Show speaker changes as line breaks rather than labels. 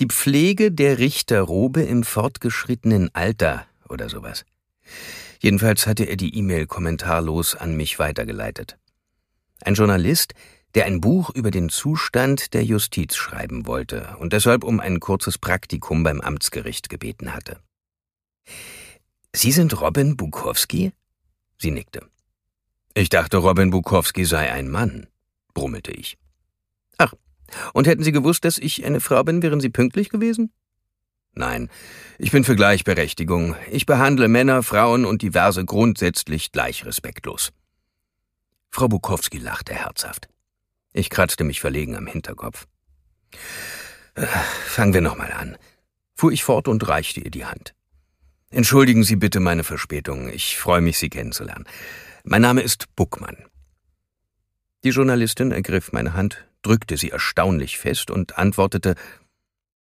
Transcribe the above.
Die Pflege der Richterrobe im fortgeschrittenen Alter oder sowas. Jedenfalls hatte er die E-Mail kommentarlos an mich weitergeleitet. Ein Journalist, der ein Buch über den Zustand der Justiz schreiben wollte und deshalb um ein kurzes Praktikum beim Amtsgericht gebeten hatte. »Sie sind Robin Bukowski?« Sie nickte. »Ich dachte, Robin Bukowski sei ein Mann«, brummelte ich. »Ach, und hätten Sie gewusst, dass ich eine Frau bin, wären Sie pünktlich gewesen?« »Nein, ich bin für Gleichberechtigung. Ich behandle Männer, Frauen und Diverse grundsätzlich gleich respektlos.« Frau Bukowski lachte herzhaft. Ich kratzte mich verlegen am Hinterkopf. »Fangen wir nochmal an«, fuhr ich fort und reichte ihr die Hand. »Entschuldigen Sie bitte meine Verspätung. Ich freue mich, Sie kennenzulernen. Mein Name ist Buckmann.« Die Journalistin ergriff meine Hand, drückte sie erstaunlich fest und antwortete,